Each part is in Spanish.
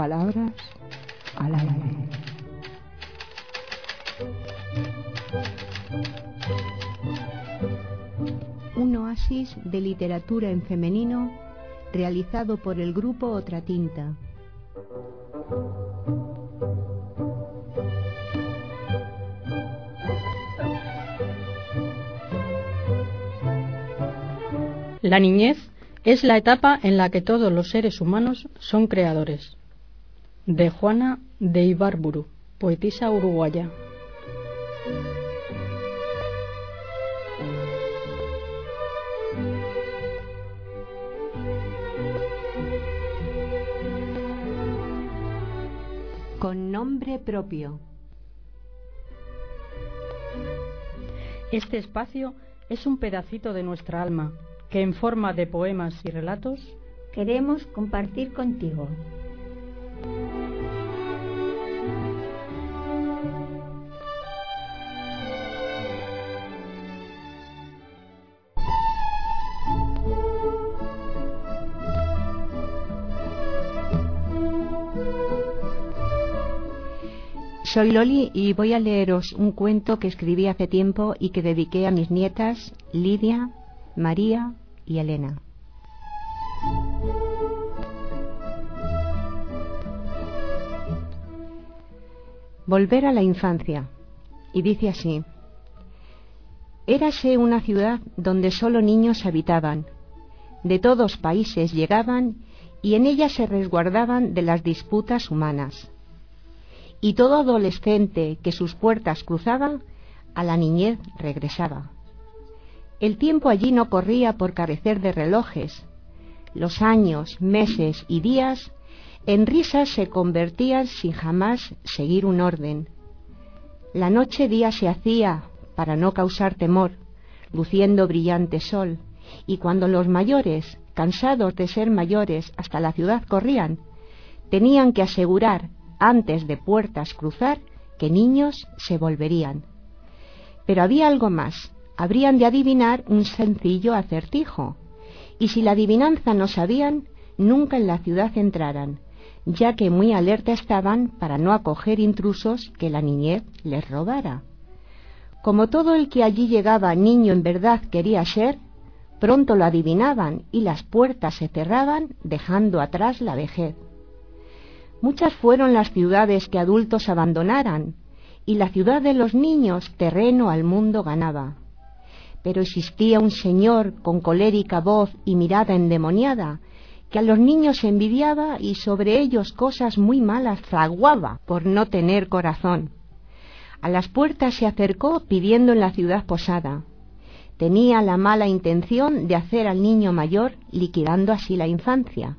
palabras al aire. Un oasis de literatura en femenino realizado por el grupo Otra Tinta. La niñez es la etapa en la que todos los seres humanos son creadores. De Juana de Ibarburu, poetisa uruguaya. Con nombre propio. Este espacio es un pedacito de nuestra alma que en forma de poemas y relatos queremos compartir contigo. Soy Loli y voy a leeros un cuento que escribí hace tiempo y que dediqué a mis nietas Lidia, María y Elena. Volver a la infancia. Y dice así: Érase una ciudad donde solo niños habitaban. De todos países llegaban y en ella se resguardaban de las disputas humanas. Y todo adolescente que sus puertas cruzaba, a la niñez regresaba. El tiempo allí no corría por carecer de relojes. Los años, meses y días en risas se convertían sin jamás seguir un orden. La noche día se hacía para no causar temor, luciendo brillante sol, y cuando los mayores, cansados de ser mayores, hasta la ciudad corrían, tenían que asegurar, antes de puertas cruzar, que niños se volverían. Pero había algo más. Habrían de adivinar un sencillo acertijo, y si la adivinanza no sabían, nunca en la ciudad entraran, ya que muy alerta estaban para no acoger intrusos que la niñez les robara. Como todo el que allí llegaba niño en verdad quería ser, pronto lo adivinaban y las puertas se cerraban, dejando atrás la vejez. Muchas fueron las ciudades que adultos abandonaran, y la ciudad de los niños terreno al mundo ganaba. Pero existía un señor con colérica voz y mirada endemoniada, que a los niños envidiaba y sobre ellos cosas muy malas fraguaba por no tener corazón. A las puertas se acercó pidiendo en la ciudad posada. Tenía la mala intención de hacer al niño mayor, liquidando así la infancia.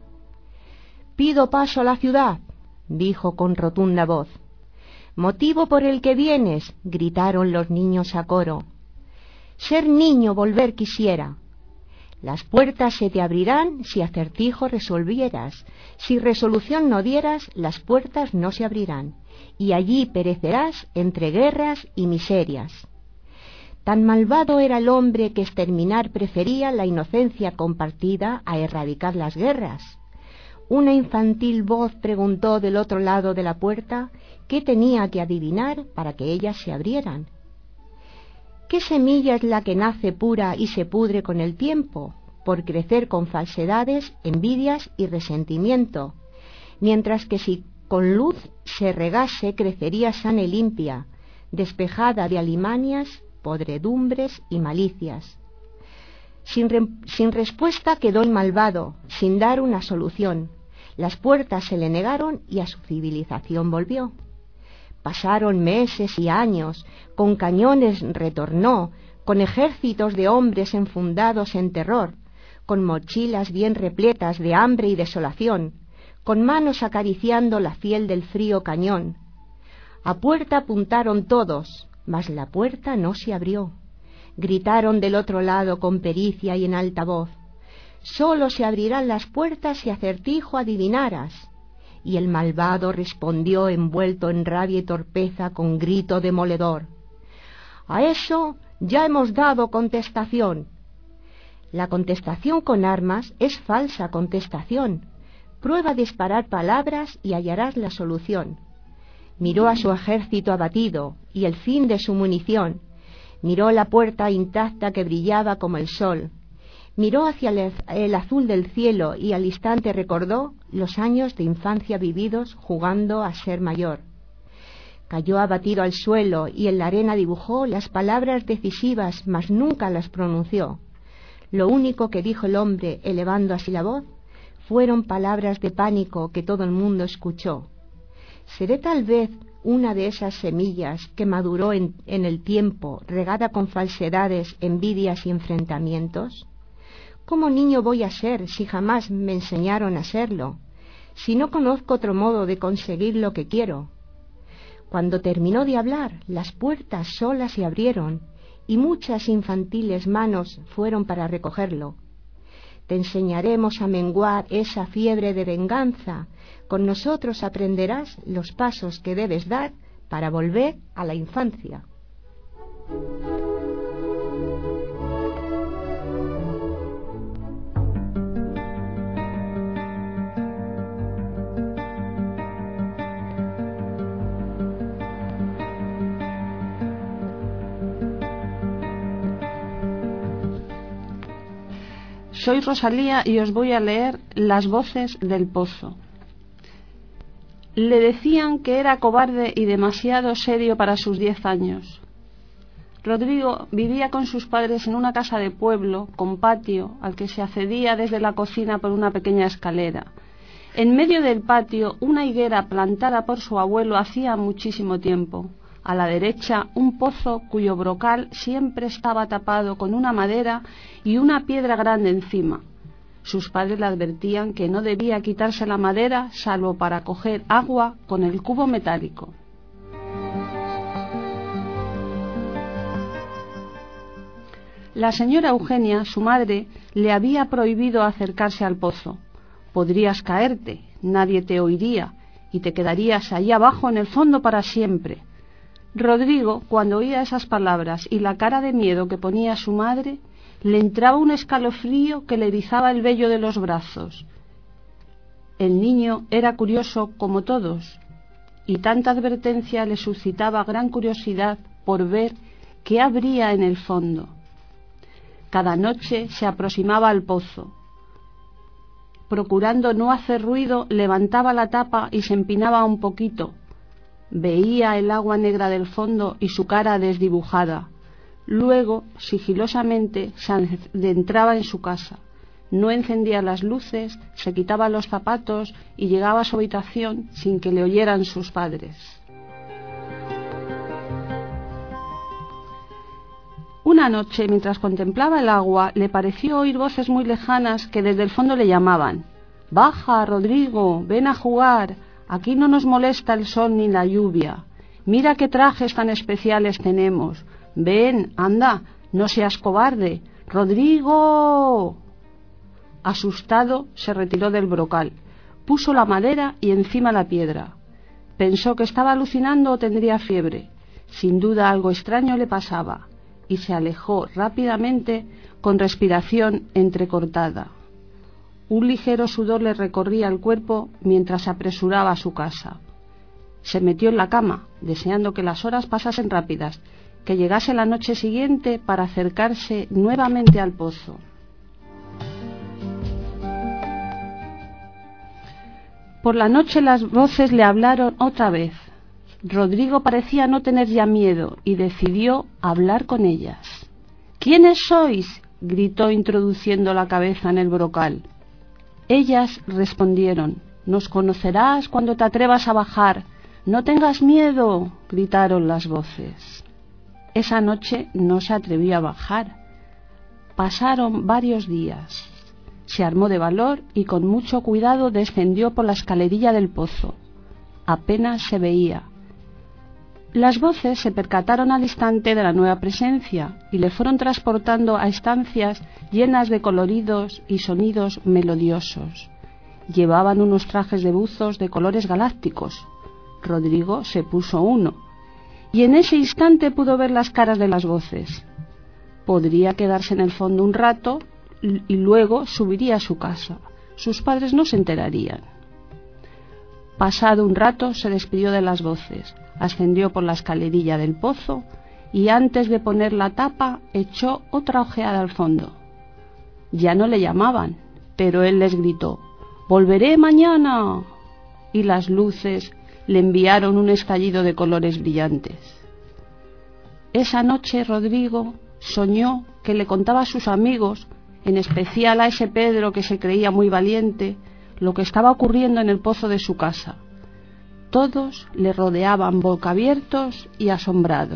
«Pido paso a la ciudad», dijo con rotunda voz. «¿Motivo por el que vienes?», gritaron los niños a coro. «Ser niño volver quisiera». «Las puertas se te abrirán si acertijo resolvieras. Si resolución no dieras, las puertas no se abrirán, y allí perecerás entre guerras y miserias». Tan malvado era el hombre que exterminar prefería la inocencia compartida a erradicar las guerras. Una infantil voz preguntó del otro lado de la puerta qué tenía que adivinar para que ellas se abrieran. ¿Qué semilla es la que nace pura y se pudre con el tiempo, por crecer con falsedades, envidias y resentimiento? Mientras que si con luz se regase, crecería sana y limpia, despejada de alimañas, podredumbres y malicias. Sin respuesta quedó el malvado, sin dar una solución. Las puertas se le negaron y a su civilización volvió. Pasaron meses y años, con cañones retornó, con ejércitos de hombres enfundados en terror, con mochilas bien repletas de hambre y desolación, con manos acariciando la piel del frío cañón. A puerta apuntaron todos, mas la puerta no se abrió. Gritaron del otro lado con pericia y en alta voz: «Sólo se abrirán las puertas si acertijo adivinaras». Y el malvado respondió envuelto en rabia y torpeza con grito demoledor: «A eso ya hemos dado contestación». La contestación con armas es falsa contestación, Prueba a disparar palabras y hallarás la solución. Miró a su ejército abatido y el fin de su munición. Miró la puerta intacta que brillaba como el sol. Miró hacia el azul del cielo y al instante recordó los años de infancia vividos jugando a ser mayor. Cayó abatido al suelo y en la arena dibujó las palabras decisivas, mas nunca las pronunció. Lo único que dijo el hombre, elevando así la voz, fueron palabras de pánico que todo el mundo escuchó. ¿Seré tal vez una de esas semillas que maduró en el tiempo, regada con falsedades, envidias y enfrentamientos? ¿Cómo niño voy a ser si jamás me enseñaron a serlo? Si no conozco otro modo de conseguir lo que quiero. Cuando terminó de hablar, las puertas solas se abrieron y muchas infantiles manos fueron para recogerlo. Te enseñaremos a menguar esa fiebre de venganza. Con nosotros aprenderás los pasos que debes dar para volver a la infancia. Soy Rosalía y os voy a leer Las voces del pozo. Le decían que era cobarde y demasiado serio para sus 10 años. Rodrigo vivía con sus padres en una casa de pueblo, con patio, al que se accedía desde la cocina por una pequeña escalera. En medio del patio, una higuera plantada por su abuelo hacía muchísimo tiempo. A la derecha, un pozo cuyo brocal siempre estaba tapado con una madera y una piedra grande encima. Sus padres le advertían que no debía quitarse la madera salvo para coger agua con el cubo metálico. La señora Eugenia, su madre, le había prohibido acercarse al pozo. Podrías caerte, nadie te oiría y te quedarías allí abajo en el fondo para siempre. Rodrigo, cuando oía esas palabras y la cara de miedo que ponía su madre, le entraba un escalofrío que le erizaba el vello de los brazos. El niño era curioso como todos, y tanta advertencia le suscitaba gran curiosidad por ver qué habría en el fondo. Cada noche se aproximaba al pozo. Procurando no hacer ruido, levantaba la tapa y se empinaba un poquito. Veía el agua negra del fondo y su cara desdibujada. Luego, sigilosamente, se adentraba en su casa. No encendía las luces, se quitaba los zapatos y llegaba a su habitación sin que le oyeran sus padres. Una noche, mientras contemplaba el agua, le pareció oír voces muy lejanas que desde el fondo le llamaban. «Baja, Rodrigo, ven a jugar. Aquí no nos molesta el sol ni la lluvia. Mira qué trajes tan especiales tenemos. Ven, anda, no seas cobarde. ¡Rodrigo!». Asustado, se retiró del brocal. Puso la madera y encima la piedra. Pensó que estaba alucinando o tendría fiebre. Sin duda algo extraño le pasaba, y se alejó rápidamente con respiración entrecortada. Un ligero sudor le recorría el cuerpo mientras se apresuraba a su casa. Se metió en la cama, deseando que las horas pasasen rápidas, que llegase la noche siguiente para acercarse nuevamente al pozo. Por la noche las voces le hablaron otra vez. Rodrigo parecía no tener ya miedo y decidió hablar con ellas. «¿Quiénes sois?», gritó introduciendo la cabeza en el brocal. Ellas respondieron: «Nos conocerás cuando te atrevas a bajar. No tengas miedo», gritaron las voces. Esa noche no se atrevió a bajar. Pasaron varios días. Se armó de valor y con mucho cuidado descendió por la escalerilla del pozo. Apenas se veía. Las voces se percataron al instante de la nueva presencia y le fueron transportando a estancias llenas de coloridos y sonidos melodiosos. Llevaban unos trajes de buzos de colores galácticos. Rodrigo se puso uno, y en ese instante pudo ver las caras de las voces. Podría quedarse en el fondo un rato y luego subiría a su casa. sus padres no se enterarían. Pasado un rato se despidió de las voces, ascendió por la escalerilla del pozo y antes de poner la tapa echó otra ojeada al fondo. Ya no le llamaban, pero él les gritó: «¡Volveré mañana!», y las luces le enviaron un estallido de colores brillantes. Esa noche Rodrigo soñó que le contaba a sus amigos, en especial a ese Pedro que se creía muy valiente, lo que estaba ocurriendo en el pozo de su casa. Todos le rodeaban boca abiertos y asombrados.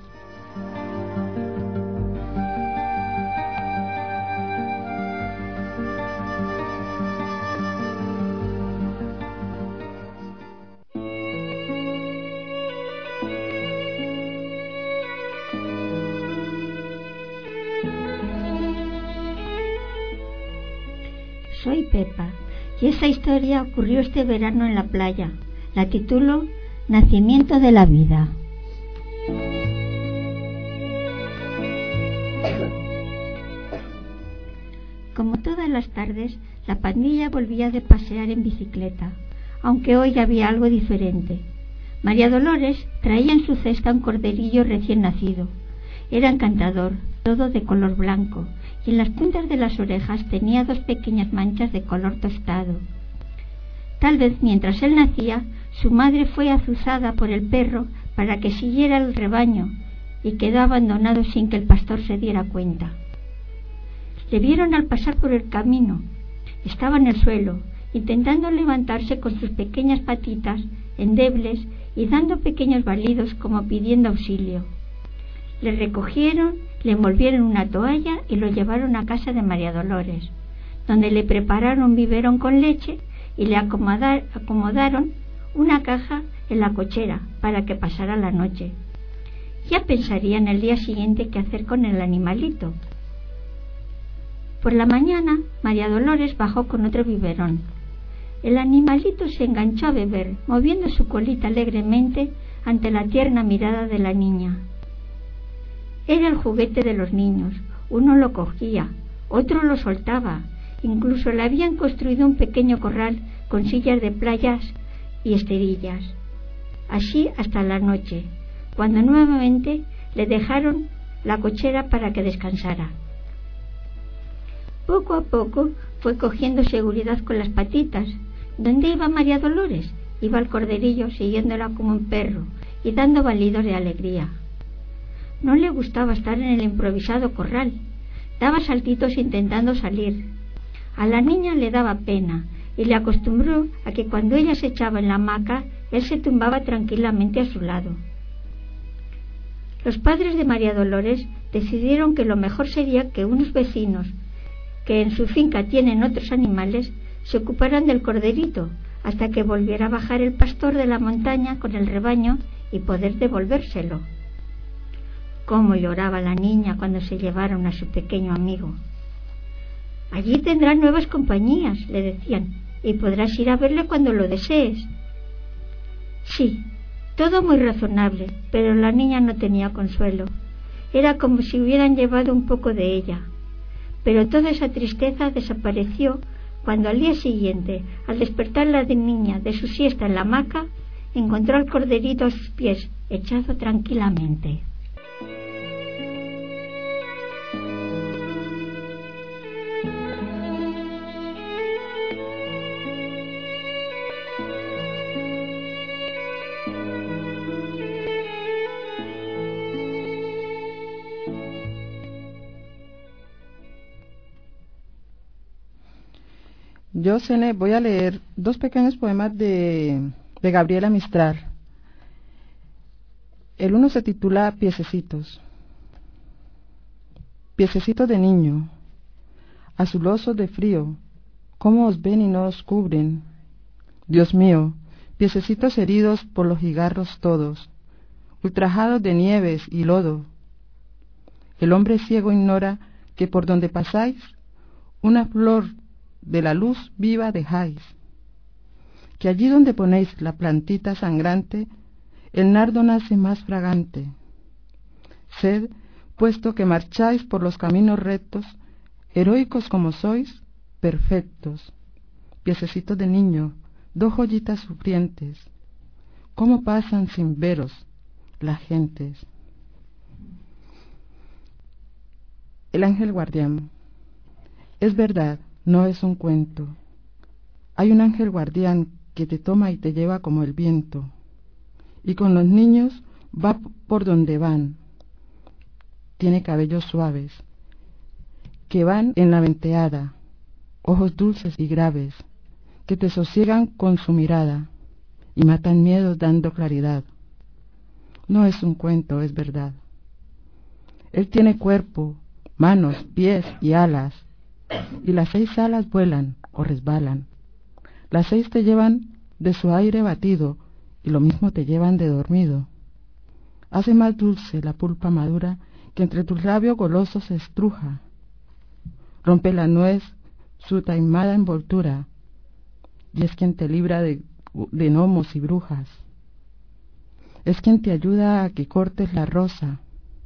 Soy Pepa y esa historia ocurrió este verano en la playa. La titulo Nacimiento de la vida. Como todas las tardes, la pandilla volvía de pasear en bicicleta, aunque hoy había algo diferente. María Dolores traía en su cesta un corderillo recién nacido. Era encantador, todo de color blanco, y en las puntas de las orejas tenía 2 pequeñas manchas de color tostado. Tal vez mientras él nacía, su madre fue azuzada por el perro para que siguiera el rebaño y quedó abandonado sin que el pastor se diera cuenta. Le vieron al pasar por el camino. Estaba en el suelo, intentando levantarse con sus pequeñas patitas endebles y dando pequeños balidos como pidiendo auxilio. Le recogieron, le envolvieron una toalla y lo llevaron a casa de María Dolores, donde le prepararon un biberón con leche y le acomodaron una caja en la cochera para que pasara la noche. Ya pensarían el día siguiente qué hacer con el animalito. Por la mañana, María Dolores bajó con otro biberón. El animalito se enganchó a beber, moviendo su colita alegremente ante la tierna mirada de la niña. Era el juguete de los niños. Uno lo cogía, otro lo soltaba. Incluso le habían construido un pequeño corral con sillas de playas y esterillas. Así hasta la noche, cuando nuevamente le dejaron la cochera para que descansara. Poco a poco fue cogiendo seguridad con las patitas. ¿Dónde iba María Dolores? Iba el corderillo siguiéndola como un perro y dando balidos de alegría. No le gustaba estar en el improvisado corral. Daba saltitos intentando salir. A la niña le daba pena y le acostumbró a que cuando ella se echaba en la hamaca, él se tumbaba tranquilamente a su lado. Los padres de María Dolores decidieron que lo mejor sería que unos vecinos, que en su finca tienen otros animales, se ocuparan del corderito hasta que volviera a bajar el pastor de la montaña con el rebaño y poder devolvérselo. Cómo lloraba la niña cuando se llevaron a su pequeño amigo. Allí tendrás nuevas compañías, le decían, y podrás ir a verle cuando lo desees. Sí, todo muy razonable, pero la niña no tenía consuelo. Era como si hubieran llevado un poco de ella. Pero toda esa tristeza desapareció cuando al día siguiente, al despertar la niña de su siesta en la hamaca, encontró al corderito a sus pies, echado tranquilamente. Yo, Sene, voy a leer 2 pequeños poemas de Gabriela Mistral. El uno se titula Piececitos. Piececitos de niño, azulosos de frío, ¿cómo os ven y no os cubren? Dios mío, piececitos heridos por los cigarros todos, ultrajados de nieves y lodo. El hombre ciego ignora que por donde pasáis, una flor de la luz viva dejáis, que allí donde ponéis la plantita sangrante, el nardo nace más fragante. Sed, puesto que marcháis por los caminos rectos, heroicos como sois, perfectos, piececitos de niño, 2 joyitas sufrientes. ¿Cómo pasan sin veros las gentes? El ángel guardián. Es verdad, no es un cuento. Hay un ángel guardián que te toma y te lleva como el viento, y con los niños va por donde van. Tiene cabellos suaves, que van en la venteada, ojos dulces y graves, que te sosiegan con su mirada, y matan miedos dando claridad. No es un cuento, es verdad. Él tiene cuerpo, manos, pies y alas, y las 6 alas vuelan o resbalan. Las 6 te llevan de su aire batido, y lo mismo te llevan de dormido. Hace más dulce la pulpa madura que entre tus labios golosos se estruja. Rompe la nuez su taimada envoltura, y es quien te libra de gnomos y brujas. Es quien te ayuda a que cortes la rosa,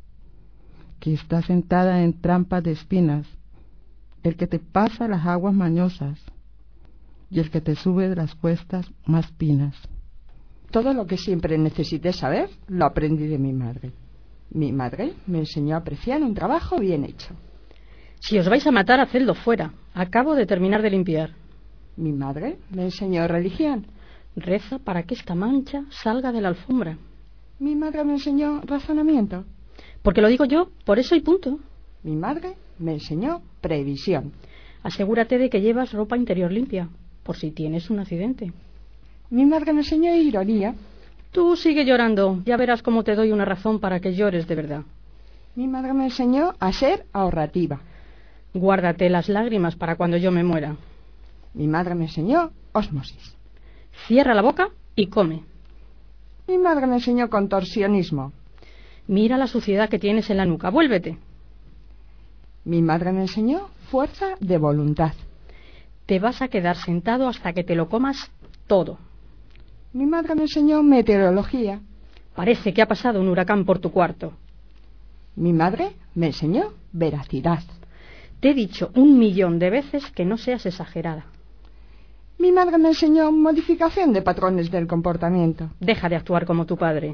que está sentada en trampas de espinas, el que te pasa las aguas mañosas, y el que te sube de las cuestas más pinas. Todo lo que siempre necesité saber lo aprendí de mi madre. Mi madre me enseñó a apreciar un trabajo bien hecho. Si os vais a matar, hacedlo fuera. Acabo de terminar de limpiar. Mi madre me enseñó religión. Reza para que esta mancha salga de la alfombra. Mi madre me enseñó razonamiento. Porque lo digo yo, por eso y punto. Mi madre me enseñó previsión. Asegúrate de que llevas ropa interior limpia, por si tienes un accidente. Mi madre me enseñó ironía. Tú sigue llorando, ya verás cómo te doy una razón para que llores de verdad. Mi madre me enseñó a ser ahorrativa. Guárdate las lágrimas para cuando yo me muera. Mi madre me enseñó ósmosis. Cierra la boca y come. Mi madre me enseñó contorsionismo. Mira la suciedad que tienes en la nuca, vuélvete. Mi madre me enseñó fuerza de voluntad. Te vas a quedar sentado hasta que te lo comas todo. Mi madre me enseñó meteorología. Parece que ha pasado un huracán por tu cuarto. Mi madre me enseñó veracidad. Te he dicho 1.000.000 de veces que no seas exagerada. Mi madre me enseñó modificación de patrones del comportamiento. Deja de actuar como tu padre.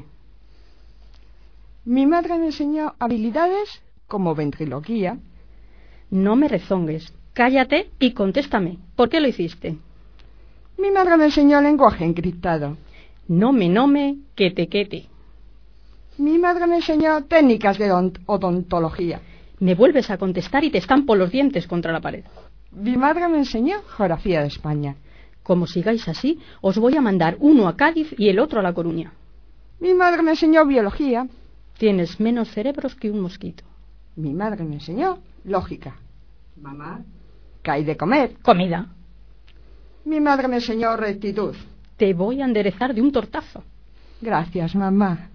Mi madre me enseñó habilidades como ventriloquía. No me rezongues. Cállate y contéstame. ¿Por qué lo hiciste? Mi madre me enseñó lenguaje encriptado. No me, quete. Mi madre me enseñó técnicas de odontología. Me vuelves a contestar y te estampo los dientes contra la pared. Mi madre me enseñó geografía de España. Como sigáis así, os voy a mandar uno a Cádiz y el otro a La Coruña. Mi madre me enseñó biología. Tienes menos cerebros que un mosquito. Mi madre me enseñó lógica. Mamá, ¿qué hay de comer? Comida. Mi madre me enseñó rectitud. Te voy a enderezar de un tortazo. Gracias, mamá.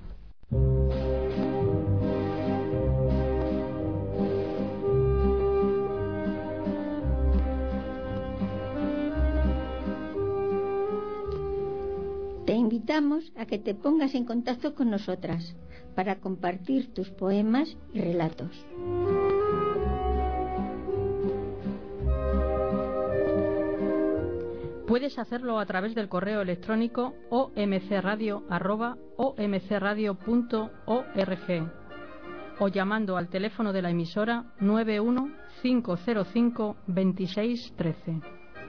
Te invitamos a que te pongas en contacto con nosotras para compartir tus poemas y relatos. Puedes hacerlo a través del correo electrónico omcradio@omcradio.org o llamando al teléfono de la emisora 91 505 2613.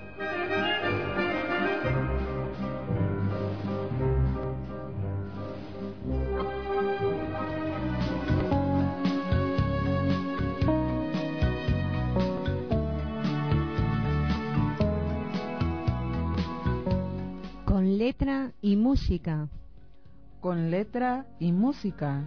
Con letra y música. Con letra y música.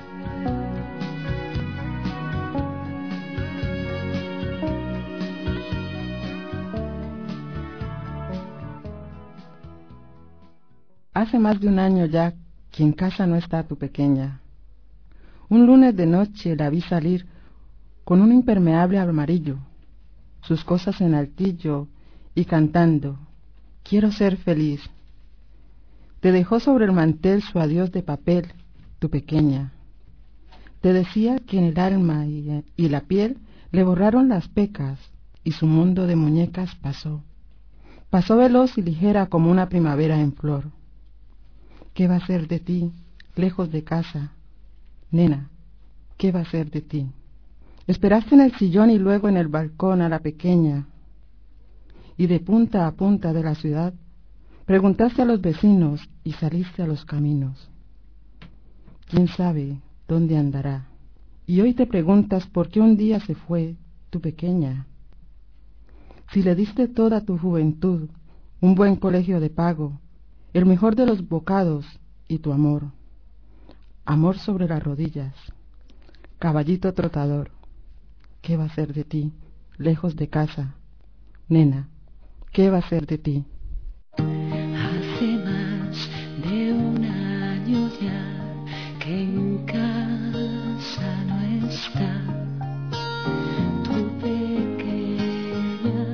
Hace más de un año ya que en casa no está tu pequeña. Un lunes de noche la vi salir con un impermeable amarillo, sus cosas en altillo y cantando «Quiero ser feliz». Te dejó sobre el mantel su adiós de papel, tu pequeña. Te decía que en el alma y la piel le borraron las pecas y su mundo de muñecas pasó. Pasó veloz y ligera como una primavera en flor. ¿Qué va a ser de ti, lejos de casa? Nena, ¿qué va a ser de ti? Esperaste en el sillón y luego en el balcón a la pequeña. Y de punta a punta de la ciudad, preguntaste a los vecinos y saliste a los caminos. ¿Quién sabe dónde andará? Y hoy te preguntas por qué un día se fue tu pequeña. Si le diste toda tu juventud, un buen colegio de pago, el mejor de los bocados y tu amor. Amor sobre las rodillas, caballito trotador. ¿Qué va a ser de ti, lejos de casa? Nena, ¿qué va a ser de ti? Hace más de un año ya que en casa no está tu pequeña.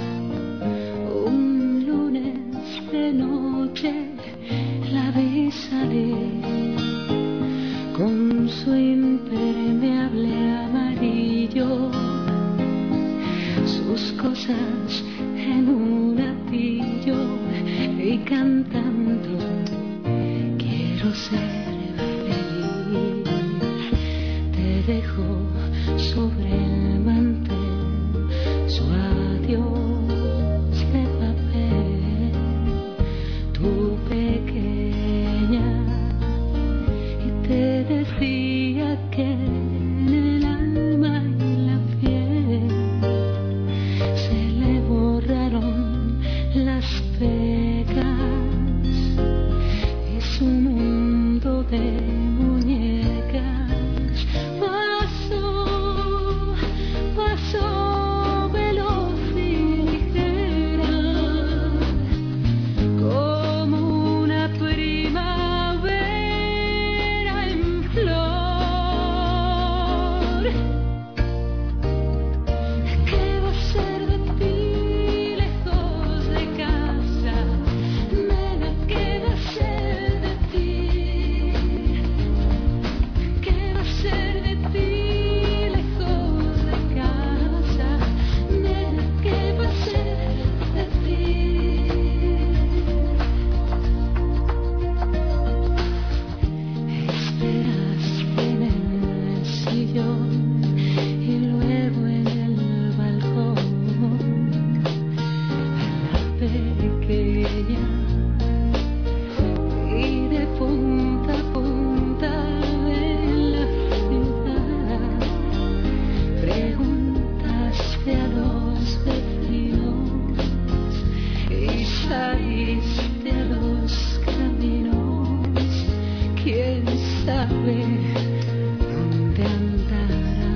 Un lunes de noche la vi salir con su impermeable amarillo, sus cosas en un atillo y cantando quiero ser feliz. Te dejo sobre el mantel su adiós de papel, tu pequeña, y te decía que en el alma y la piel se le borraron las pecas, es un mundo de muñecas. Pasó veloz y ligera, como una primavera en flor. ¿Qué va a ser de ti, lejos de casa? Nena, ¿qué va a ser de ti? ¿Qué va a ser de ti, lejos de casa? Nena, ¿qué va a ser de ti? Esperaste en el sillón y luego en el balcón a la pequeña, y de punta a punta de la ciudad preguntaste a los vecinos y saliste a los caminos. ¿Quién sabe dónde andará?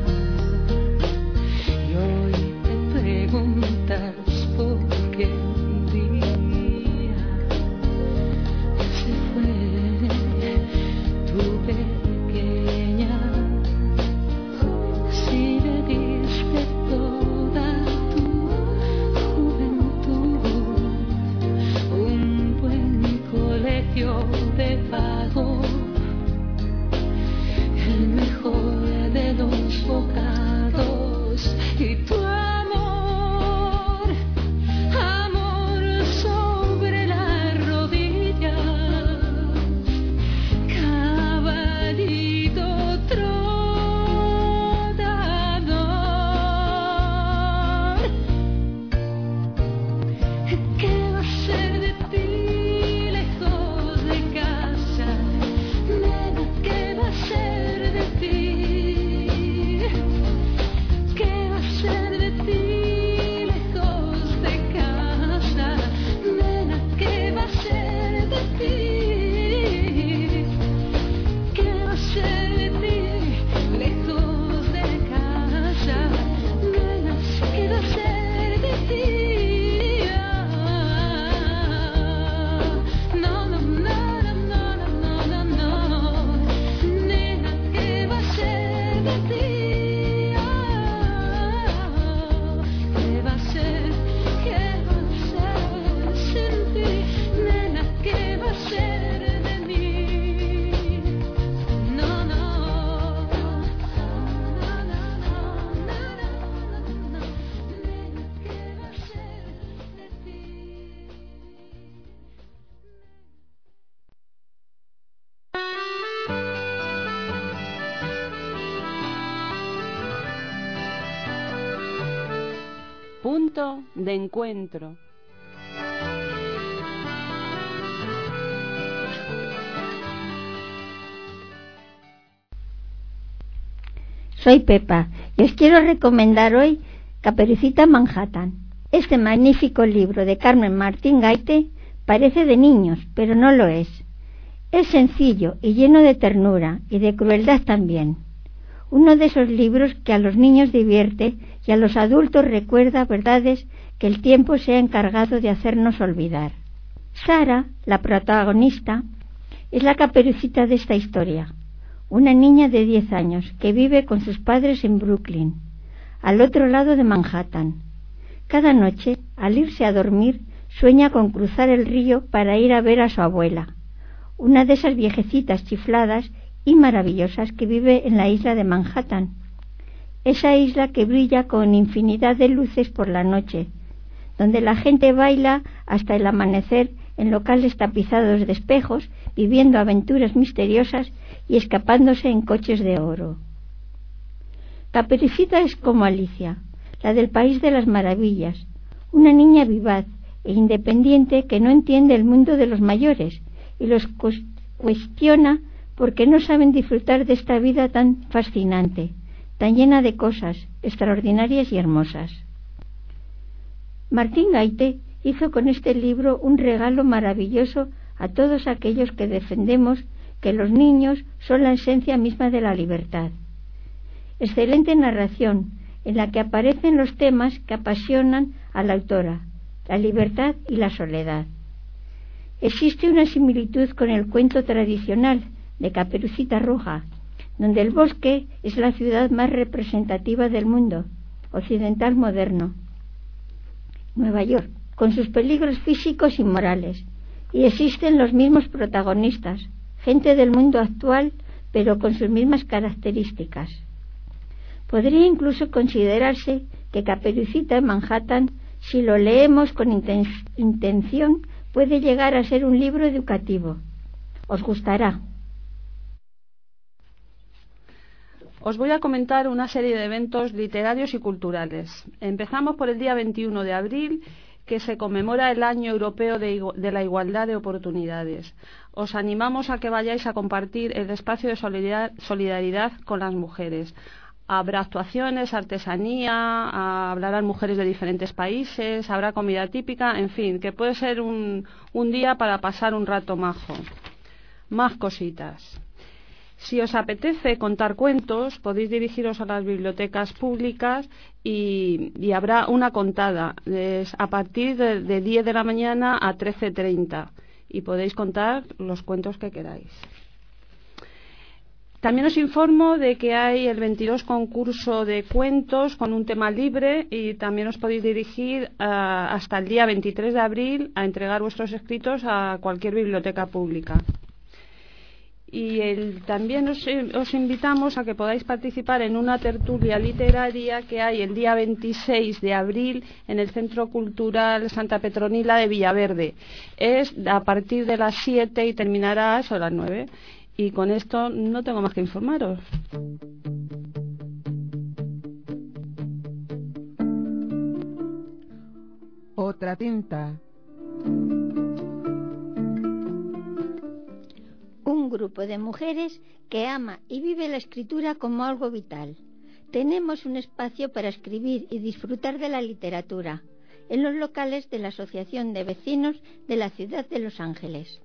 Y hoy te preguntas por qué un día se fue tu pequeña. Si le diste toda tu juventud, un momento de encuentro. Soy Pepa y os quiero recomendar hoy Caperucita Manhattan. Este magnífico libro de Carmen Martín Gaite parece de niños, pero no lo es. Es sencillo y lleno de ternura y de crueldad también. Uno de esos libros que a los niños divierte y a los adultos recuerda verdades que el tiempo se ha encargado de hacernos olvidar. Sara, la protagonista, es la Caperucita de esta historia. Una niña de 10 años que vive con sus padres en Brooklyn, al otro lado de Manhattan. Cada noche, al irse a dormir, sueña con cruzar el río para ir a ver a su abuela, una de esas viejecitas chifladas y maravillosas que vive en la isla de Manhattan. Esa isla que brilla con infinidad de luces por la noche, donde la gente baila hasta el amanecer en locales tapizados de espejos, viviendo aventuras misteriosas y escapándose en coches de oro. Caperucita es como Alicia, la del País de las Maravillas, una niña vivaz e independiente que no entiende el mundo de los mayores y los cuestiona porque no saben disfrutar de esta vida tan fascinante, tan llena de cosas extraordinarias y hermosas. Martín Gaite hizo con este libro un regalo maravilloso a todos aquellos que defendemos que los niños son la esencia misma de la libertad. Excelente narración en la que aparecen los temas que apasionan a la autora, la libertad y la soledad. Existe una similitud con el cuento tradicional de Caperucita Roja, donde el bosque es la ciudad más representativa del mundo occidental moderno, Nueva York, con sus peligros físicos y morales, y existen los mismos protagonistas, gente del mundo actual, pero con sus mismas características. Podría incluso considerarse que Caperucita en Manhattan, si lo leemos con intención, puede llegar a ser un libro educativo. Os gustará. Os voy a comentar una serie de eventos literarios y culturales. Empezamos por el día 21 de abril, que se conmemora el Año Europeo de la Igualdad de Oportunidades. Os animamos a que vayáis a compartir el espacio de solidaridad con las mujeres. Habrá actuaciones, artesanía, hablarán mujeres de diferentes países, habrá comida típica, en fin, que puede ser un día para pasar un rato majo. Más cositas. Si os apetece contar cuentos, podéis dirigiros a las bibliotecas públicas y habrá una contada a partir de 10 de la mañana a 13:30 y podéis contar los cuentos que queráis. También os informo de que hay el 22 concurso de cuentos con un tema libre y también os podéis dirigir hasta el día 23 de abril a entregar vuestros escritos a cualquier biblioteca pública. Y también os invitamos a que podáis participar en una tertulia literaria que hay el día 26 de abril en el Centro Cultural Santa Petronila de Villaverde. Es a partir de las 7 y terminará a las 9. Y con esto no tengo más que informaros. Otra tinta. Un grupo de mujeres que ama y vive la escritura como algo vital. Tenemos un espacio para escribir y disfrutar de la literatura en los locales de la Asociación de Vecinos de la Ciudad de Los Ángeles.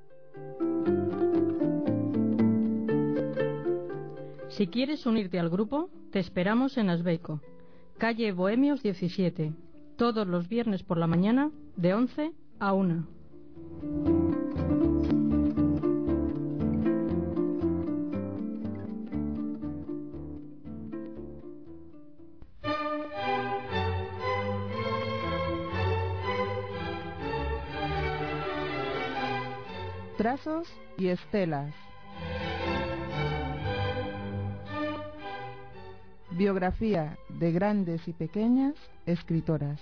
Si quieres unirte al grupo, te esperamos en Asbeico, calle Bohemios 17, todos los viernes por la mañana de 11 a 1. Trazos y estelas. Biografía de grandes y pequeñas escritoras.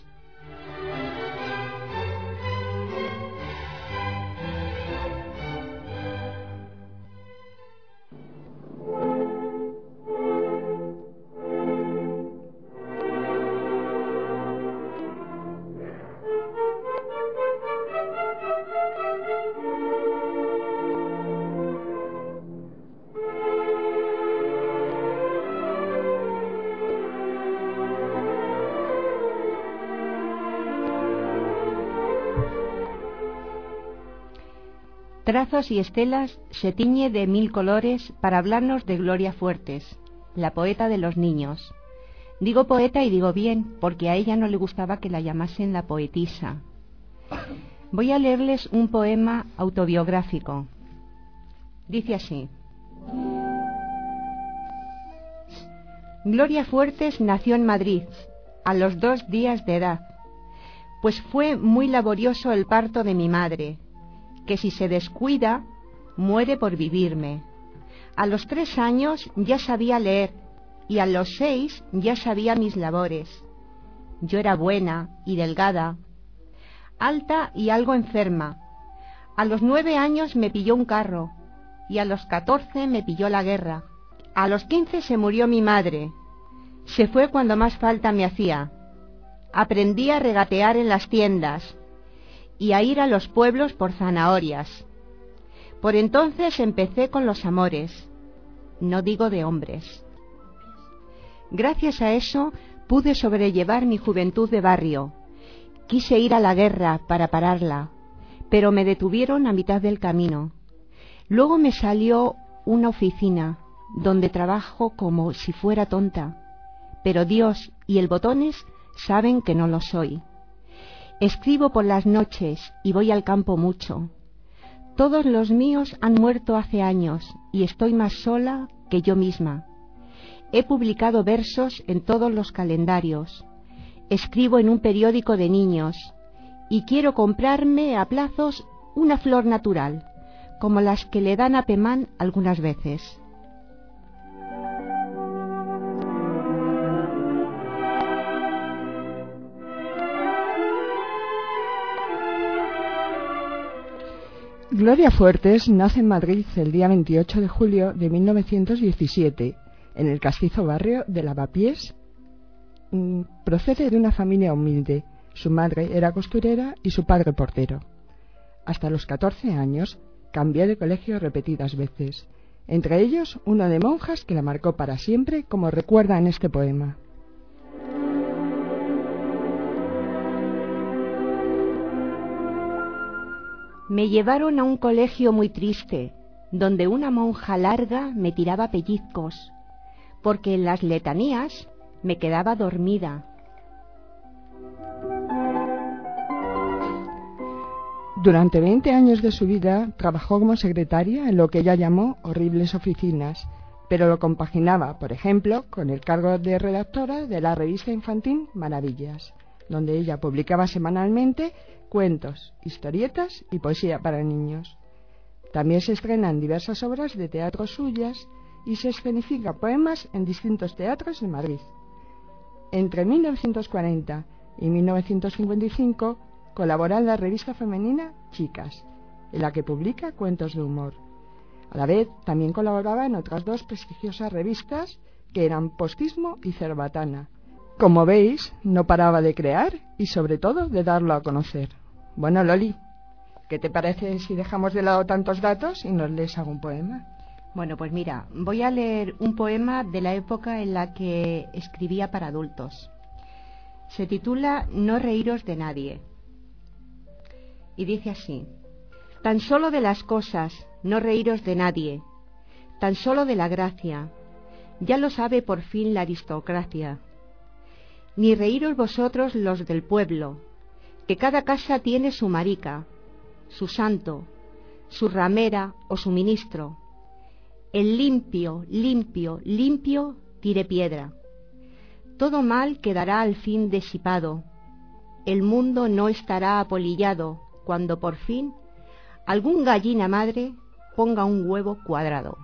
trazos y estelas se tiñe de 1000 colores para hablarnos de Gloria Fuertes, la poeta de los niños. Digo poeta y digo bien, porque a ella no le gustaba que la llamasen la poetisa. Voy a leerles un poema autobiográfico. Dice así: Gloria Fuertes nació en Madrid a los 2 días de edad, pues fue muy laborioso el parto de mi madre, que si se descuida, muere por vivirme. A los 3 años ya sabía leer, y a los 6 ya sabía mis labores. Yo era buena y delgada, alta y algo enferma. A los 9 años me pilló un carro, y a los 14 me pilló la guerra. A los 15 se murió mi madre. Se fue cuando más falta me hacía. Aprendí a regatear en las tiendas y a ir a los pueblos por zanahorias. Por entonces empecé con los amores, no digo de hombres. Gracias a eso pude sobrellevar mi juventud de barrio. Quise ir a la guerra para pararla, pero me detuvieron a mitad del camino. Luego me salió una oficina donde trabajo como si fuera tonta, pero Dios y el Botones saben que no lo soy. Escribo por las noches y voy al campo mucho. Todos los míos han muerto hace años y estoy más sola que yo misma. He publicado versos en todos los calendarios. Escribo en un periódico de niños y quiero comprarme a plazos una flor natural, como las que le dan a Pemán algunas veces. Gloria Fuertes nace en Madrid el día 28 de julio de 1917, en el castizo barrio de Lavapiés. Procede de una familia humilde. Su madre era costurera y su padre portero. Hasta los 14 años cambió de colegio repetidas veces, entre ellos uno de monjas que la marcó para siempre, como recuerda en este poema. Me llevaron a un colegio muy triste, donde una monja larga me tiraba pellizcos, porque en las letanías me quedaba dormida. Durante 20 años de su vida trabajó como secretaria en lo que ella llamó horribles oficinas, pero lo compaginaba, por ejemplo, con el cargo de redactora de la revista infantil Maravillas, donde ella publicaba semanalmente cuentos, historietas y poesía para niños. También se estrenan diversas obras de teatro suyas y se escenifican poemas en distintos teatros de Madrid. Entre 1940 y 1955 colabora en la revista femenina Chicas, en la que publica cuentos de humor. A la vez también colaboraba en otras 2 prestigiosas revistas que eran Postismo y Cerbatana. Como veis, no paraba de crear y sobre todo de darlo a conocer. Bueno, Loli, ¿qué te parece si dejamos de lado tantos datos y nos lees algún poema? Bueno, pues mira, voy a leer un poema de la época en la que escribía para adultos. Se titula No reíros de nadie. Y dice así: tan solo de las cosas, no reíros de nadie, tan solo de la gracia, ya lo sabe por fin la aristocracia. Ni reíros vosotros los del pueblo, que cada casa tiene su marica, su santo, su ramera o su ministro. El limpio, limpio, limpio tire piedra. Todo mal quedará al fin disipado. El mundo no estará apolillado cuando por fin algún gallina madre ponga un huevo cuadrado.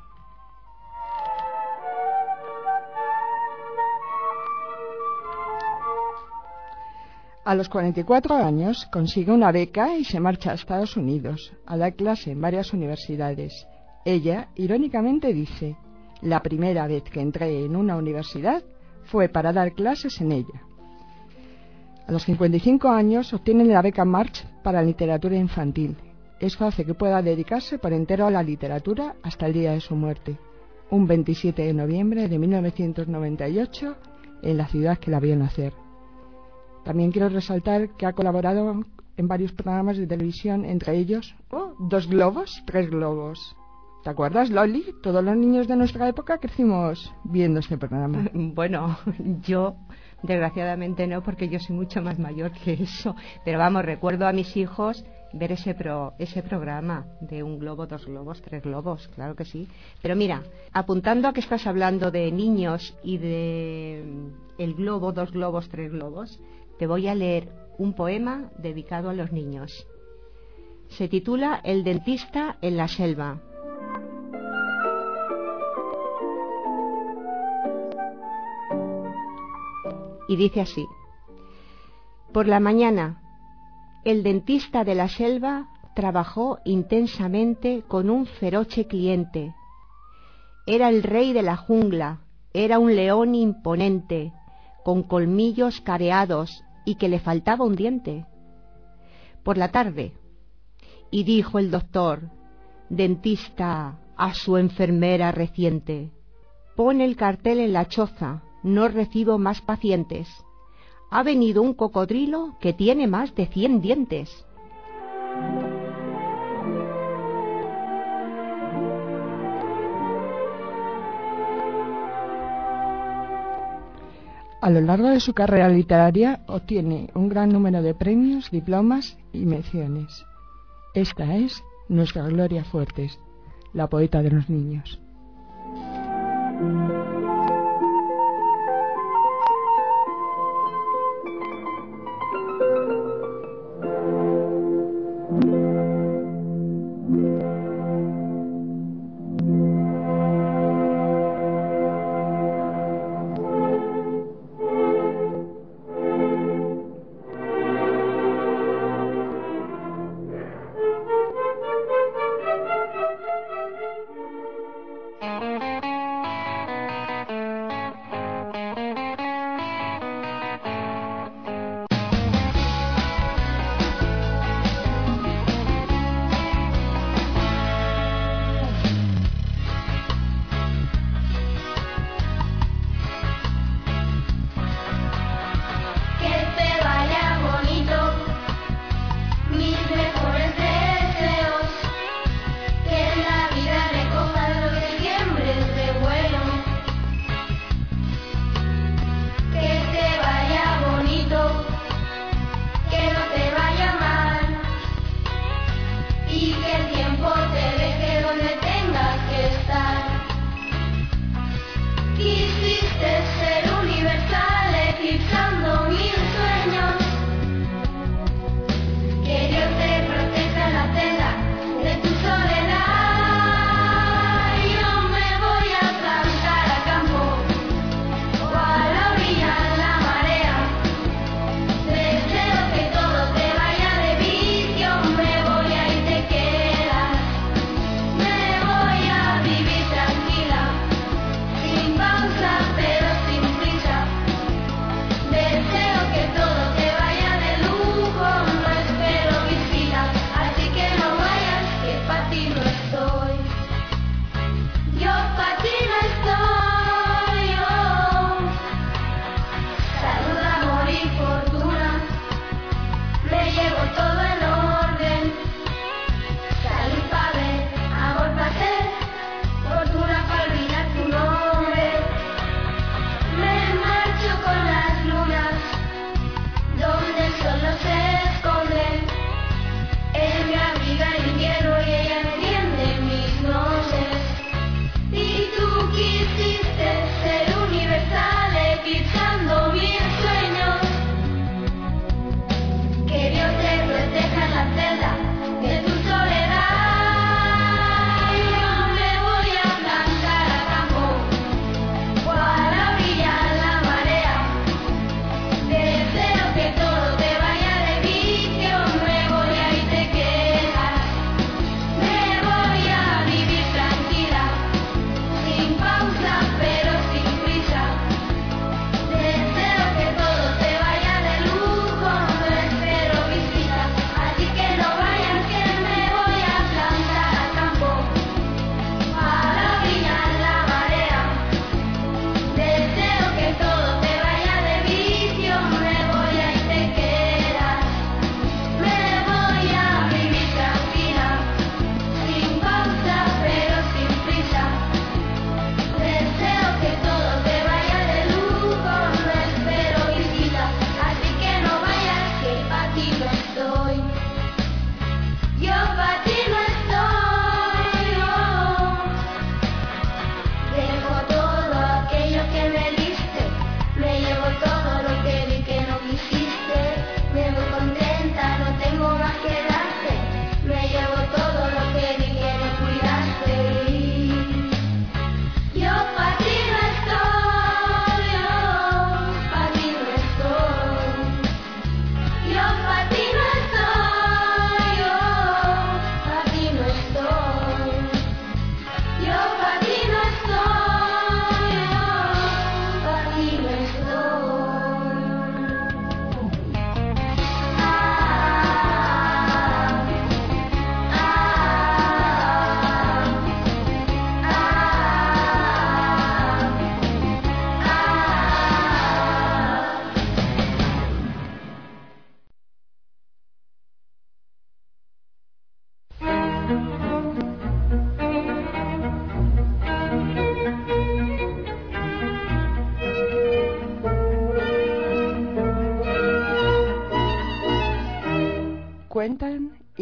A los 44 años consigue una beca y se marcha a Estados Unidos a dar clase en varias universidades. Ella, irónicamente, dice: la primera vez que entré en una universidad fue para dar clases en ella. A los 55 años obtiene la beca March para literatura infantil. Esto hace que pueda dedicarse por entero a la literatura hasta el día de su muerte, un 27 de noviembre de 1998, en la ciudad que la vio nacer. También quiero resaltar que ha colaborado en varios programas de televisión, entre ellos 2 globos, 3 globos. ¿Te acuerdas, Loli? Todos los niños de nuestra época crecimos viendo este programa. Bueno, yo desgraciadamente no, porque yo soy mucho más mayor que eso. Pero vamos, recuerdo a mis hijos ver ese programa de 1 globo, 2 globos, 3 globos, claro que sí. Pero mira, apuntando a que estás hablando de niños y de el globo, 2 globos, 3 globos, te voy a leer un poema dedicado a los niños. Se titula El dentista en la selva. Y dice así: por la mañana, el dentista de la selva trabajó intensamente con un feroce cliente. Era el rey de la jungla, era un león imponente, con colmillos careados y que le faltaba un diente. Por la tarde, y dijo el doctor, dentista, a su enfermera reciente: pon el cartel en la choza, no recibo más pacientes. Ha venido un cocodrilo que tiene más de 100 dientes. A lo largo de su carrera literaria obtiene un gran número de premios, diplomas y menciones. Esta es nuestra Gloria Fuertes, la poeta de los niños.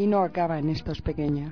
y no acaban estos pequeños.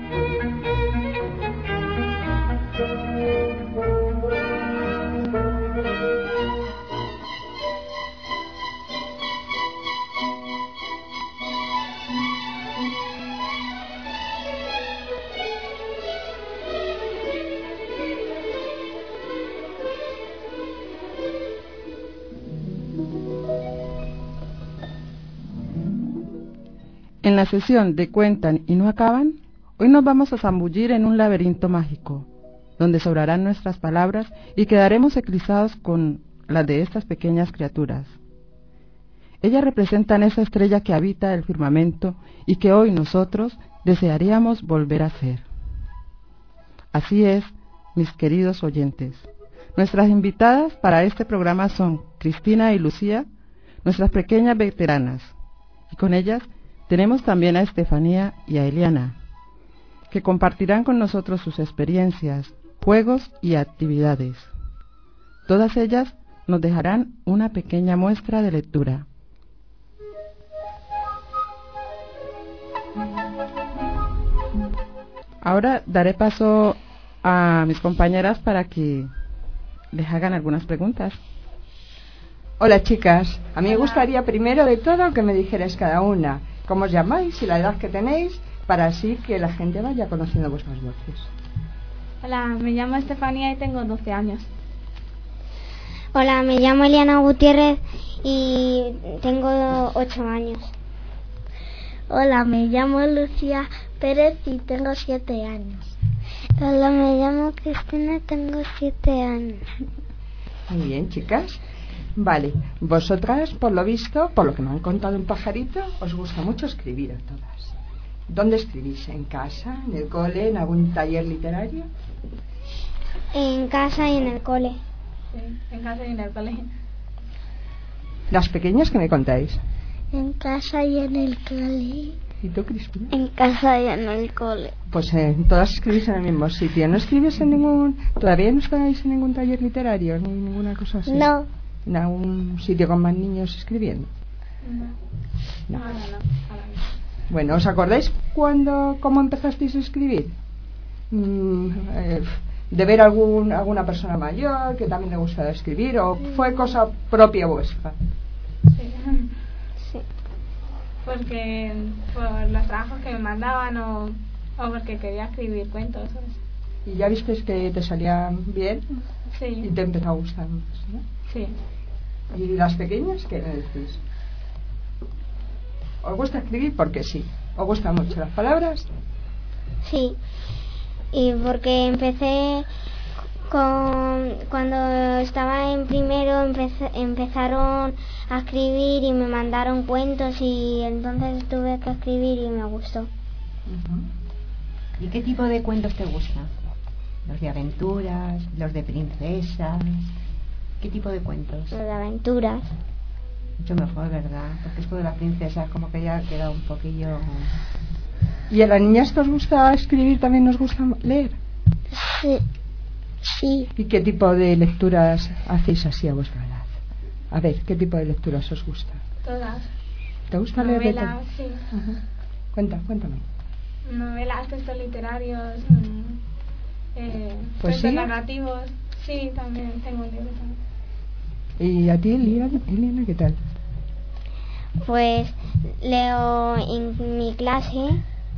En la sesión de Cuentan y no acaban, hoy nos vamos a zambullir en un laberinto mágico, donde sobrarán nuestras palabras y quedaremos eclipsados con las de estas pequeñas criaturas. Ellas representan esa estrella que habita el firmamento y que hoy nosotros desearíamos volver a ser. Así es, mis queridos oyentes. Nuestras invitadas para este programa son Cristina y Lucía, nuestras pequeñas veteranas, y con ellas tenemos también a Estefanía y a Eliana, que compartirán con nosotros sus experiencias, juegos y actividades. Todas ellas nos dejarán una pequeña muestra de lectura. Ahora daré paso a mis compañeras para que les hagan algunas preguntas. Hola chicas, a mí me gustaría primero de todo que me dijerais cada una cómo os llamáis y la edad que tenéis, para así que la gente vaya conociendo vuestras voces. Hola, me llamo Estefanía y tengo 12 años. Hola, me llamo Eliana Gutiérrez y tengo 8 años. Hola, me llamo Lucía Pérez y tengo 7 años. Hola, me llamo Cristina y tengo 7 años. Muy bien, chicas. Vale, vosotras, por lo visto, por lo que me han contado un pajarito, os gusta mucho escribir a todas. ¿Dónde escribís? ¿En casa? ¿En el cole? ¿En algún taller literario? En casa y en el cole. Sí, en casa y en el cole. ¿Las pequeñas que me contáis? En casa y en el cole. ¿Y tú, Cristina? En casa y en el cole. Pues todas escribís en el mismo sitio. ¿No escribís en ningún... ¿Todavía no estáis en ningún taller literario ni ninguna cosa así? No. ¿En algún sitio con más niños escribiendo? No. Bueno, ¿os acordáis cómo empezasteis a escribir? ¿De ver alguna persona mayor que también le gustaba escribir o fue cosa propia vuestra? Sí. Porque por los trabajos que me mandaban o porque quería escribir cuentos. ¿Y ya visteis que te salían bien? Sí. ¿Y te empezó a gustar más, no? Sí. ¿Y las pequeñas qué le decís? ¿Os gusta escribir? Porque sí. ¿Os gustan mucho las palabras? Sí. Y porque empecé cuando estaba en primero empezaron a escribir y me mandaron cuentos y entonces tuve que escribir y me gustó. ¿Y qué tipo de cuentos te gustan? ¿Los de aventuras? ¿Los de princesas? ¿Qué tipo de cuentos? Los de aventuras. Mucho mejor, ¿verdad? Porque esto de las princesas como que ya queda un poquillo... ¿Y a las niñas que os gusta escribir también nos gusta leer? Sí. ¿Y qué tipo de lecturas hacéis así a vuestra edad? A ver, ¿qué tipo de lecturas os gusta? Todas. ¿Te gusta leer de todo? Novelas, sí. Cuéntame. Novelas, textos literarios, ¿Poesía? textos narrativos. Sí, también tengo un libro también. ¿Y a ti, Eliana, qué tal? Pues leo en mi clase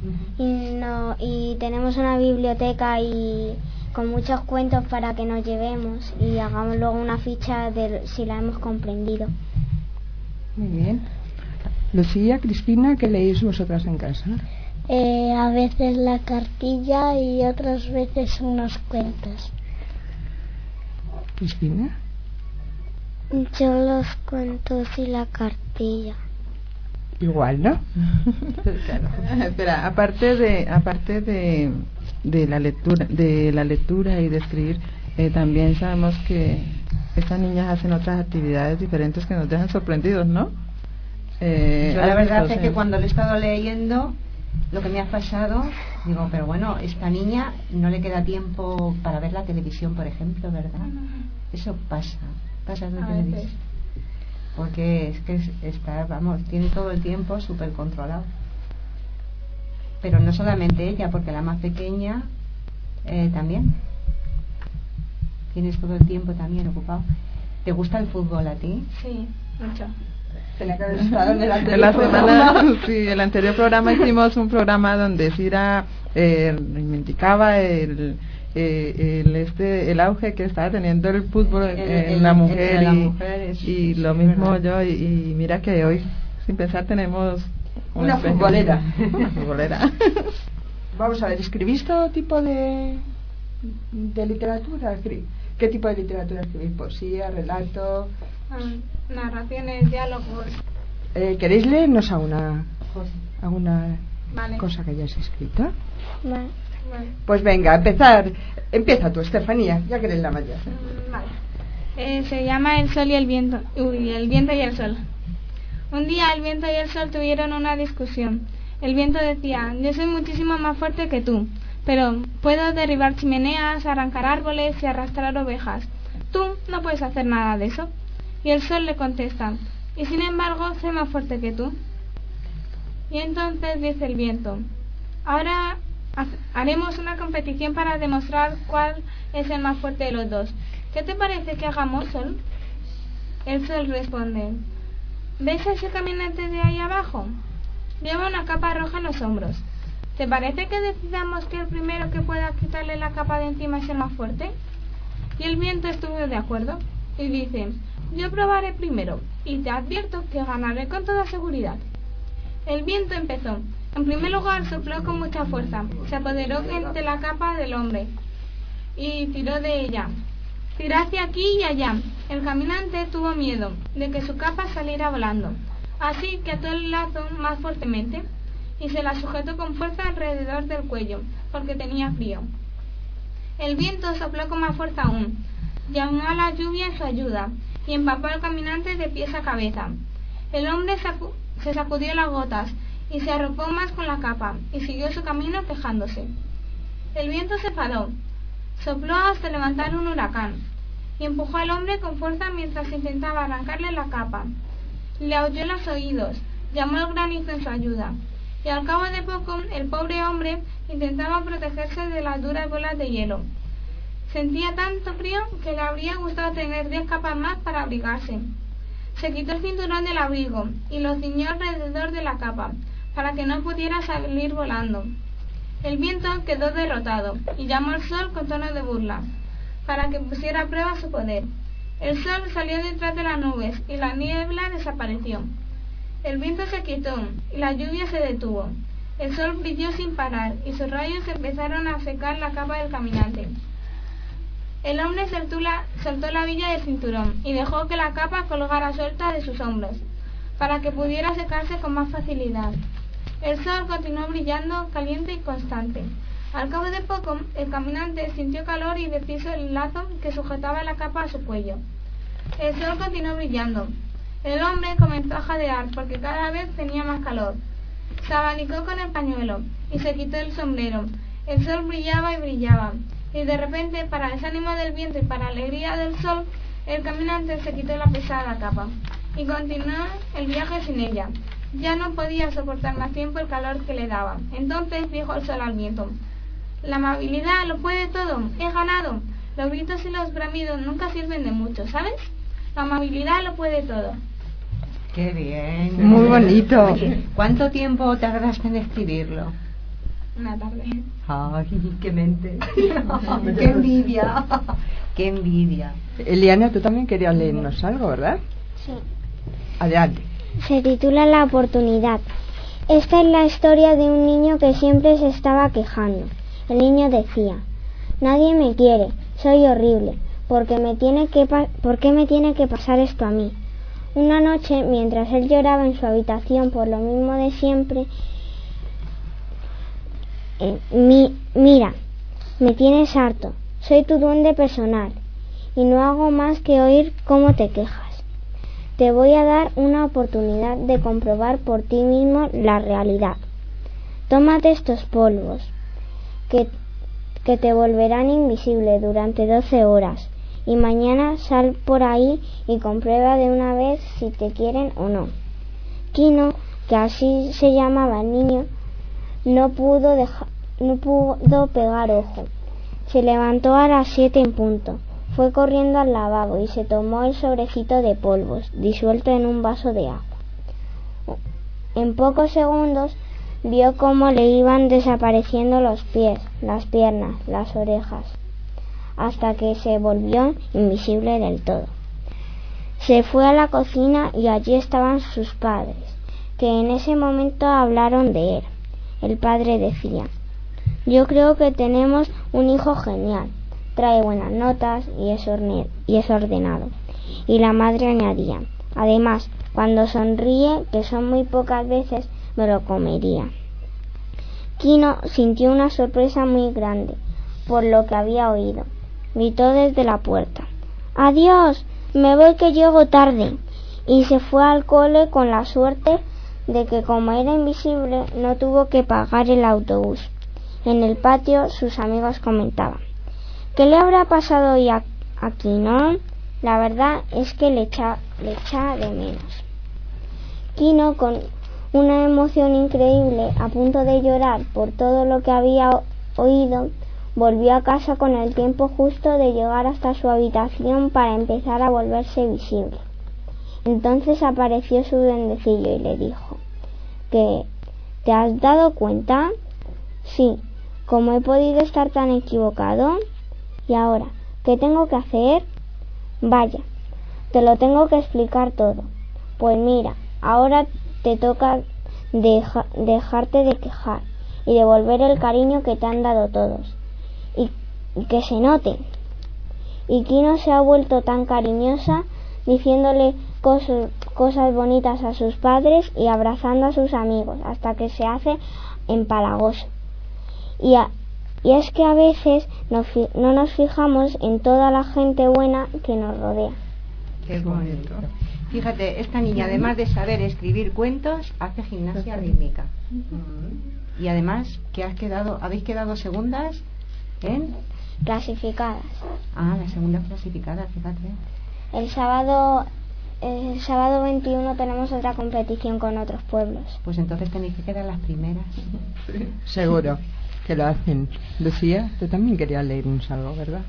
y tenemos una biblioteca y con muchos cuentos para que nos llevemos y hagamos luego una ficha de si la hemos comprendido. Muy bien. Lucía, Cristina, ¿qué leéis vosotras en casa? A veces la cartilla y otras veces unos cuentos. ¿Cristina? Yo los cuentos y la cartilla. Igual, ¿no? Claro. Espera, aparte de la lectura y de escribir, también sabemos que estas niñas hacen otras actividades diferentes que nos dejan sorprendidos, ¿no? Yo la verdad es que cuando le he estado leyendo lo que me ha pasado, digo, pero bueno, esta niña no le queda tiempo para ver la televisión, por ejemplo, ¿verdad? Eso pasa en la televisión. Porque es que está, vamos, tiene todo el tiempo súper controlado. Pero no solamente ella, porque la más pequeña también. Tienes todo el tiempo también ocupado. ¿Te gusta el fútbol a ti? Sí, mucho. Tenía que haber estado en el En anterior la semana, programa. sí, el anterior programa hicimos un programa donde Sira reivindicaba el auge que estaba teniendo el fútbol en la mujer, entre las y, mujeres, y sí, lo sí, mismo verdad. yo, y mira que hoy sin pensar tenemos Una especie- futbolera. una futbolera. Vamos a ver, ¿escribís todo tipo de literatura? ¿Qué tipo de literatura escribís? ¿Poesía, relato? Narraciones, diálogos. ¿Queréis leernos alguna Vale. cosa que hayáis escrito? Vale. Vale. Pues venga, empieza tú, Estefanía, ya que eres la mayor. Vale. Se llama El sol y el viento. El viento y el sol. Un día el viento y el sol tuvieron una discusión. El viento decía: yo soy muchísimo más fuerte que tú, pero puedo derribar chimeneas, arrancar árboles y arrastrar ovejas. Tú no puedes hacer nada de eso. Y el sol le contesta: y sin embargo soy más fuerte que tú. Y entonces dice el viento: ahora haremos una competición para demostrar cuál es el más fuerte de los dos. ¿Qué te parece que hagamos, Sol? El Sol responde: ¿ves a ese caminante de ahí abajo? Lleva una capa roja en los hombros. ¿Te parece que decidamos que el primero que pueda quitarle la capa de encima es el más fuerte? Y el viento estuvo de acuerdo y dice: yo probaré primero y te advierto que ganaré con toda seguridad. El viento empezó. En primer lugar sopló con mucha fuerza, se apoderó de la capa del hombre y tiró de ella. Tiró hacia aquí y allá. El caminante tuvo miedo de que su capa saliera volando, así que ató el lazo más fuertemente y se la sujetó con fuerza alrededor del cuello, porque tenía frío. El viento sopló con más fuerza aún, llamó a la lluvia en su ayuda y empapó al caminante de pies a cabeza. El hombre se sacudió las gotas y se arropó más con la capa y siguió su camino quejándose. El viento se enfadó, sopló hasta levantar un huracán y empujó al hombre con fuerza mientras intentaba arrancarle la capa. Le aulló los oídos, llamó al granizo en su ayuda y al cabo de poco el pobre hombre intentaba protegerse de las duras bolas de hielo. Sentía tanto frío que le habría gustado tener 10 capas más para abrigarse. Se quitó el cinturón del abrigo y lo ciñó alrededor de la capa para que no pudiera salir volando. El viento quedó derrotado y llamó al sol con tono de burla para que pusiera a prueba su poder. El sol salió detrás de las nubes y la niebla desapareció. El viento se quietó y la lluvia se detuvo. El sol brilló sin parar y sus rayos empezaron a secar la capa del caminante. El hombre soltó la villa del cinturón y dejó que la capa colgara suelta de sus hombros, para que pudiera secarse con más facilidad. El sol continuó brillando, caliente y constante. Al cabo de poco, el caminante sintió calor y deshizo el lazo que sujetaba la capa a su cuello. El sol continuó brillando. El hombre comenzó a jadear porque cada vez tenía más calor. Se abanicó con el pañuelo y se quitó el sombrero. El sol brillaba y brillaba. Y de repente, para desánimo del viento y para alegría del sol, el caminante se quitó la pesada capa y continuó el viaje sin ella. Ya no podía soportar más tiempo el calor que le daba. Entonces dijo el sol al viento: la amabilidad lo puede todo, he ganado. Los gritos y los bramidos nunca sirven de mucho, ¿sabes? La amabilidad lo puede todo. ¡Qué bien! Muy bonito. Oye, ¿cuánto tiempo tardaste en escribirlo? Una tarde. ¡Ay, qué mente! ¡Qué envidia! ¡Qué envidia! Eliana, tú también querías leernos algo, ¿verdad? Sí. Adelante. Se titula La oportunidad. Esta es la historia de un niño que siempre se estaba quejando. El niño decía: nadie me quiere, soy horrible, ¿por qué me tiene que pasar esto a mí? Una noche, mientras él lloraba en su habitación por lo mismo de siempre, mira, me tienes harto, soy tu duende personal y no hago más que oír cómo te quejas. Te voy a dar una oportunidad de comprobar por ti mismo la realidad. Tómate estos polvos que te volverán invisible durante 12 horas y mañana sal por ahí y comprueba de una vez si te quieren o no. Kino, que así se llamaba el niño, no pudo pegar ojo. Se levantó a las 7 en punto. Fue corriendo al lavabo y se tomó el sobrecito de polvos, disuelto en un vaso de agua. En pocos segundos vio cómo le iban desapareciendo los pies, las piernas, las orejas, hasta que se volvió invisible del todo. Se fue a la cocina y allí estaban sus padres, que en ese momento hablaron de él. El padre decía: yo creo que tenemos un hijo genial, trae buenas notas y es ordenado. Y la madre añadía: además, cuando sonríe, que son muy pocas veces, me lo comería. Kino sintió una sorpresa muy grande por lo que había oído. Gritó desde la puerta: ¡adiós! Me voy, que llego tarde. Y se fue al cole con la suerte de que, como era invisible, no tuvo que pagar el autobús. En el patio sus amigos comentaban: ¿qué le habrá pasado hoy a Kino? La verdad es que le echa de menos. Kino, con una emoción increíble, a punto de llorar por todo lo que había oído, volvió a casa con el tiempo justo de llegar hasta su habitación para empezar a volverse visible. Entonces apareció su duendecillo y le dijo: ¿qué? ¿Te has dado cuenta? Sí. ¿Cómo he podido estar tan equivocado? ¿Y ahora qué tengo que hacer? Vaya, te lo tengo que explicar todo. Pues mira, ahora te toca dejarte de quejar y devolver el cariño que te han dado todos. Y que se note. Y Kino se ha vuelto tan cariñosa, diciéndole cosas bonitas a sus padres y abrazando a sus amigos, hasta que se hace empalagoso. Y es que a veces no nos fijamos en toda la gente buena que nos rodea. Qué bonito. Fíjate, esta niña, además de saber escribir cuentos, hace gimnasia rítmica. Y además, ¿habéis quedado segundas en? Clasificadas. Ah, la segunda clasificada, fíjate. El sábado 21 tenemos otra competición con otros pueblos. Pues entonces tenéis que quedar las primeras. Sí. Seguro que lo hacen. Lucía, tú también querías leernos algo, ¿verdad?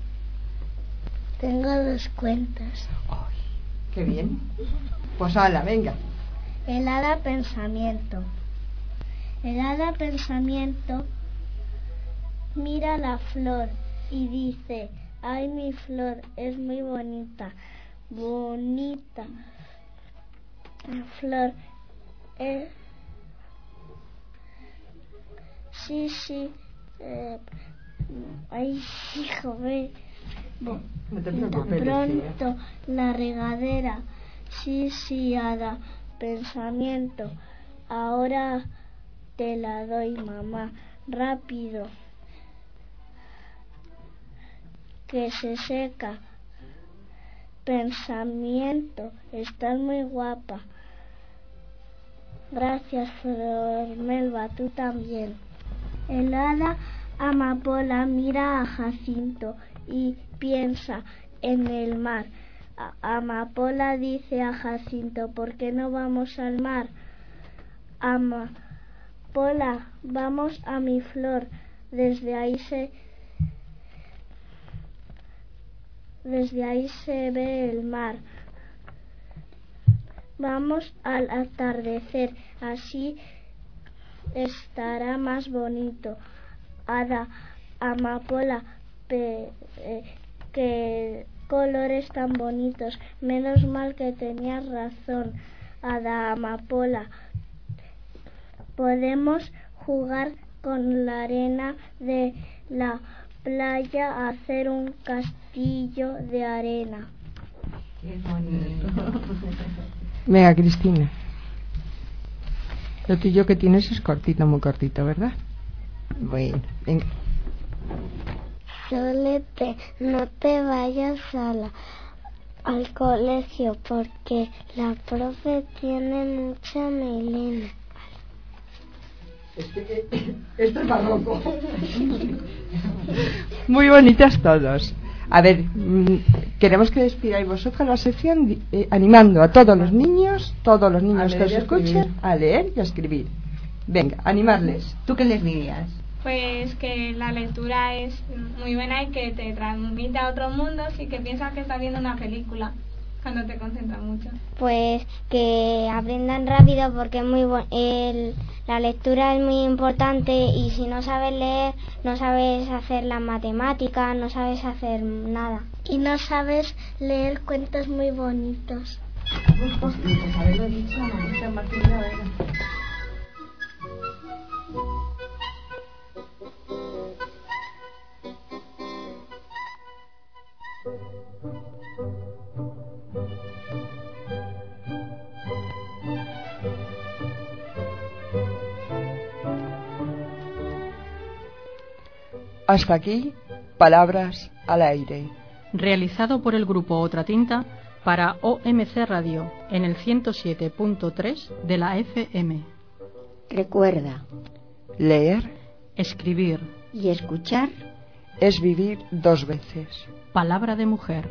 Tengo 2 cuentos. ¡Ay, qué bien! Pues hala, venga. El hada pensamiento. El hada pensamiento mira la flor y dice: ay, mi flor es muy bonita, bonita. La flor sí, ay, hijo, ve. No te preocupes, Pronto la regadera. Sí, hada pensamiento. Ahora te la doy, mamá. Rápido, que se seca. Pensamiento, estás muy guapa. Gracias, Flor Melba, tú también. El hada amapola mira a Jacinto y piensa en el mar. Amapola dice a Jacinto: ¿por qué no vamos al mar? Amapola, vamos a mi flor. Desde ahí se ve el mar. Vamos al atardecer, así estará más bonito. Hada, amapola, qué colores tan bonitos. Menos mal que tenías razón, hada amapola. Podemos jugar con la arena de la playa a hacer un castillo de arena. Qué bonito. Venga, Cristina. Lo tuyo que tienes es cortito, muy cortito, ¿verdad? Bueno, venga. Solete, no te vayas al colegio porque la profe tiene mucha melena. Esto es barroco. Muy bonitas todos. A ver, queremos que despidáis vosotros la sección animando a todos los niños que os escuchen a leer y a escribir. Venga, animarles. ¿Tú qué les dirías? Pues que la lectura es muy buena y que te transmite a otros mundos y que piensas que estás viendo una película cuando te concentras mucho. Pues que aprendan rápido porque es muy la lectura es muy importante y si no sabes leer, no sabes hacer las matemáticas, no sabes hacer nada. Y no sabes leer cuentos muy bonitos. Pues haberlo dicho, Marisa Martínez. Hasta aquí, Palabras al Aire. Realizado por el grupo Otra Tinta para OMC Radio en el 107.3 de la FM. Recuerda, leer, escribir y escuchar es vivir dos veces. Palabra de mujer.